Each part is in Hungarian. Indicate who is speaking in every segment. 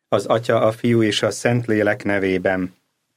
Speaker 1: Az Atya, a Fiú és a Szentlélek nevében.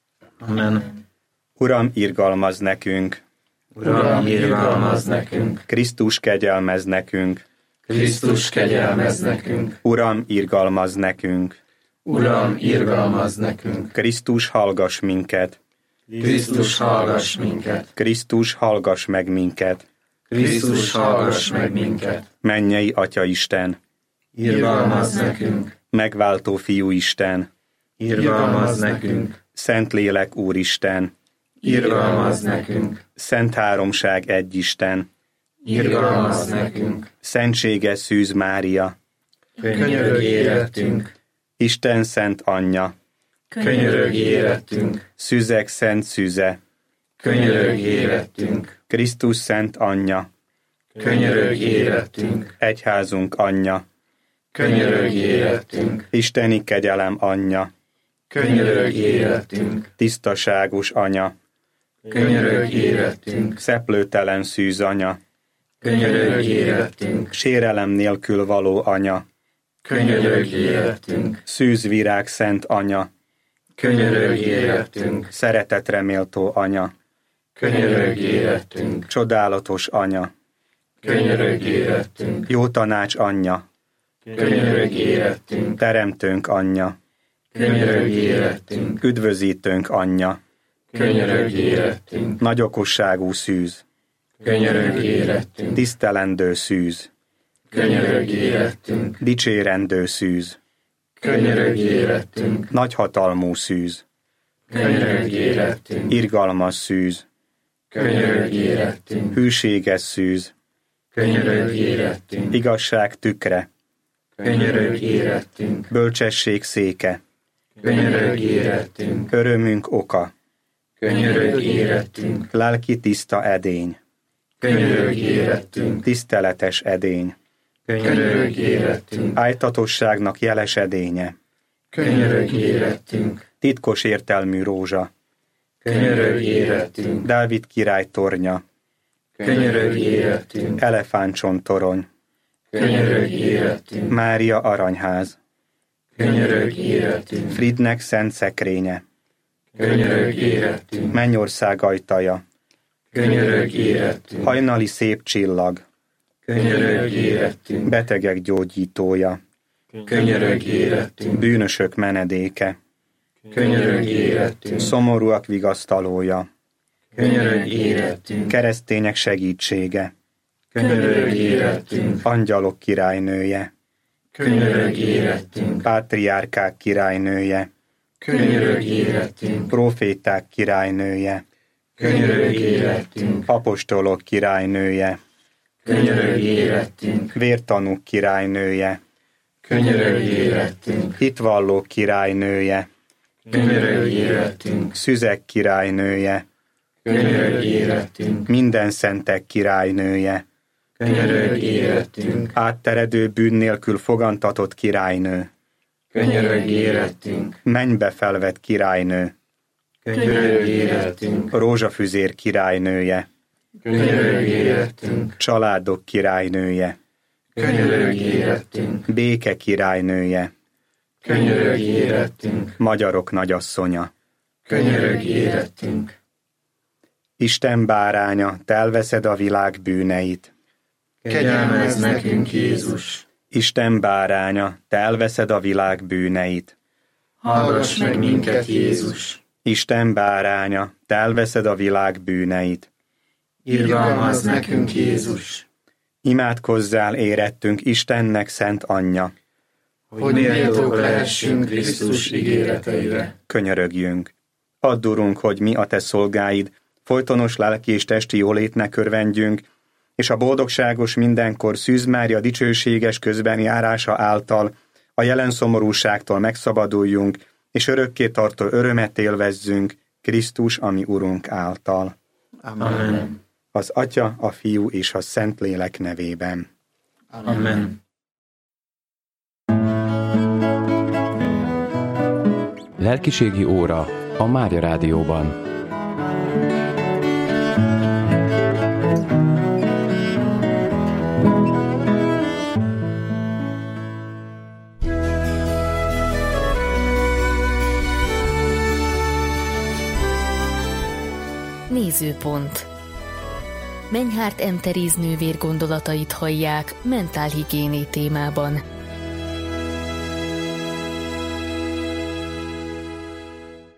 Speaker 2: Amen.
Speaker 1: Uram, irgalmazz nekünk!
Speaker 2: Uram, irgalmazz nekünk!
Speaker 1: Krisztus, kegyelmezz nekünk!
Speaker 2: Krisztus, kegyelmezz nekünk!
Speaker 1: Uram, irgalmazz nekünk!
Speaker 2: Uram, irgalmazz nekünk!
Speaker 1: Krisztus, hallgass minket!
Speaker 2: Krisztus, hallgass minket!
Speaker 1: Krisztus, hallgass meg minket!
Speaker 2: Krisztus, hallgass meg minket!
Speaker 1: Mennyei Atya Isten!
Speaker 2: Irgalmazz nekünk!
Speaker 1: Megváltó Fiú Isten!
Speaker 2: Irgalmazz nekünk!
Speaker 1: Szentlélek Úristen!
Speaker 2: Irgalmazz nekünk!
Speaker 1: Szent Háromság egy Isten!
Speaker 2: Irgalmazz nekünk!
Speaker 1: Szentséges Szűz Mária!
Speaker 2: Könyörögj érettünk!
Speaker 1: Isten Szent Anyja!
Speaker 2: Könyörögj érettünk!
Speaker 1: Szüzek Szent Szüze!
Speaker 2: Könyörögj érettünk!
Speaker 1: Krisztus Szent Anyja!
Speaker 2: Könyörögj érettünk!
Speaker 1: Egyházunk Anyja!
Speaker 2: Könyörögj érettünk!
Speaker 1: Isteni kegyelem Anyja!
Speaker 2: Könyörögj érettünk!
Speaker 1: Tisztaságos Anya!
Speaker 2: Könyörögj érettünk!
Speaker 1: Szeplőtelen Szűz Anya!
Speaker 2: Könyörögj érettünk!
Speaker 1: Sérelem nélkül való Anya!
Speaker 2: Könyörögj érettünk!
Speaker 1: Szűz Virág Szent Anya!
Speaker 2: Könyörögj érettünk!
Speaker 1: Szeretetre méltó Anya!
Speaker 2: Könyörögj érettünk!
Speaker 1: Csodálatos Anya!
Speaker 2: Könyörögj érettünk!
Speaker 1: Jó tanács Anyja!
Speaker 2: Könyörögj érettünk!
Speaker 1: Teremtőnk Anyja!
Speaker 2: Könyörögj érettünk!
Speaker 1: Üdvözítőnk Anyja!
Speaker 2: Könyörögj érettünk!
Speaker 1: Nagy okosságú Szűz!
Speaker 2: Könyörögj érettünk!
Speaker 1: Tisztelendő Szűz!
Speaker 2: Könyörögj érettünk!
Speaker 1: Dicsérendő Szűz!
Speaker 2: Könyörögj érettünk!
Speaker 1: Nagyhatalmú Szűz!
Speaker 2: Könyörögj érettünk!
Speaker 1: Irgalmas Szűz!
Speaker 2: Könyörögj érettünk!
Speaker 1: Hűséges Szűz!
Speaker 2: Könyörögj érettünk!
Speaker 1: Igazság tükre!
Speaker 2: Könyörögj érettünk!
Speaker 1: Bölcsesség széke!
Speaker 2: Könyörögj érettünk!
Speaker 1: Örömünk oka!
Speaker 2: Könyörögj érettünk!
Speaker 1: Lelki tiszta edény!
Speaker 2: Könyörögj érettünk!
Speaker 1: Tiszteletes edény!
Speaker 2: Könyörögj érettünk!
Speaker 1: Ájtatosságnak jeles edénye!
Speaker 2: Könyörögj érettünk!
Speaker 1: Titkos értelmű rózsa!
Speaker 2: Könyörögj érettünk!
Speaker 1: Dávid király tornya!
Speaker 2: Könyörögj érettünk!
Speaker 1: Elefántcsontorony!
Speaker 2: Könyörögj érettünk!
Speaker 1: Mária aranyház!
Speaker 2: Könyörögj érettünk!
Speaker 1: Fridnek szent szekrénye!
Speaker 2: Könyörögj érettünk!
Speaker 1: Mennyország ajtaja!
Speaker 2: Könyörögj érettünk!
Speaker 1: Hajnali szép csillag!
Speaker 2: Könyörögj érettünk!
Speaker 1: Betegek gyógyítója!
Speaker 2: Könyörögj érettünk!
Speaker 1: Bűnösök menedéke!
Speaker 2: Könyörögj érettünk!
Speaker 1: Szomorúak vigasztalója!
Speaker 2: Könyörögj érettünk!
Speaker 1: Keresztények segítsége!
Speaker 2: Könyörögj érettünk!
Speaker 1: Angyalok királynője!
Speaker 2: Könyörögj érettünk!
Speaker 1: Pátriárkák királynője!
Speaker 2: Könyörögj érettünk!
Speaker 1: Proféták királynője!
Speaker 2: Könyörögj érettünk!
Speaker 1: Apostolok királynője!
Speaker 2: Könyörögj érettünk!
Speaker 1: Vértanúk királynője!
Speaker 2: Könyörögj érettünk!
Speaker 1: Hitvallók királynője!
Speaker 2: Könyörögj érettünk!
Speaker 1: Szüzek királynője!
Speaker 2: Könyörögj érettünk!
Speaker 1: Minden szentek királynője!
Speaker 2: Könyörögj érettünk!
Speaker 1: Átteredő bűn nélkül fogantatott királynő!
Speaker 2: Könyörögj érettünk!
Speaker 1: Mennybe felvett királynő!
Speaker 2: Könyörögj érettünk!
Speaker 1: Rózsafüzér királynője!
Speaker 2: Könyörögj érettünk!
Speaker 1: Családok királynője!
Speaker 2: Könyörögj érettünk!
Speaker 1: Béke királynője!
Speaker 2: Könyörögj érettünk!
Speaker 1: Magyarok nagyasszonya!
Speaker 2: Könyörögj érettünk!
Speaker 1: Isten báránya, te elveszed a világ bűneit!
Speaker 2: Kegyelmezz nekünk, Jézus!
Speaker 1: Isten báránya, te elveszed a világ bűneit!
Speaker 2: Hallgass meg minket, Jézus!
Speaker 1: Isten báránya, te elveszed a világ bűneit!
Speaker 2: Irgalmazz nekünk, Jézus!
Speaker 1: Imádkozzál érettünk Istennek szent anyja!
Speaker 2: Hogy méltók lehessünk Krisztus ígéreteire.
Speaker 1: Könyörögjünk! Add, Urunk, hogy mi a te szolgáid folytonos lelki és testi jólétnek örvendjünk, és a boldogságos mindenkor Szűz Mária dicsőséges közbenjárása által a jelen szomorúságtól megszabaduljunk, és örökké tartó örömet élvezzünk Krisztus, ami Urunk által.
Speaker 2: Amen.
Speaker 1: Az Atya, a Fiú és a Szentlélek nevében.
Speaker 2: Amen.
Speaker 3: Lelkiségi óra a Mária Rádióban.
Speaker 4: Nézőpont. Menyhárt M. Teréz nővér gondolatait hallják mentálhigiéni témában.